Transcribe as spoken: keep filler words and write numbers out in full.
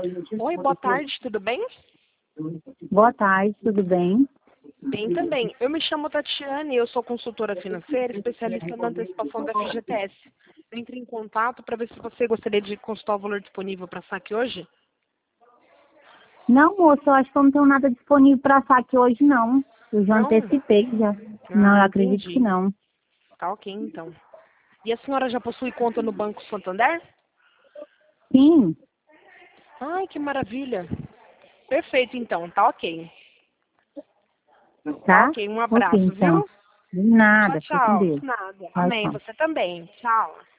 Oi, boa tarde, tudo bem? Boa tarde, tudo bem? Bem também. Eu me chamo Tatiane, eu sou consultora financeira, especialista na antecipação da F G T S. Entre em contato para ver se você gostaria de consultar o valor disponível para saque hoje. Não, moço, eu acho que eu não tenho nada disponível para saque hoje, não. Eu já Não? antecipei, já. Ah, Não, eu acredito entendi. que não. Tá ok, então. E a senhora já possui conta no Banco Santander? Sim, Ai, que maravilha. Perfeito, então. Tá ok. Tá tá? ok. Um Ok, abraço, então. viu? De Tchau, nada, fica com tchau. Deus. Nada. Tchau, Amém. tchau. Você também. Tchau.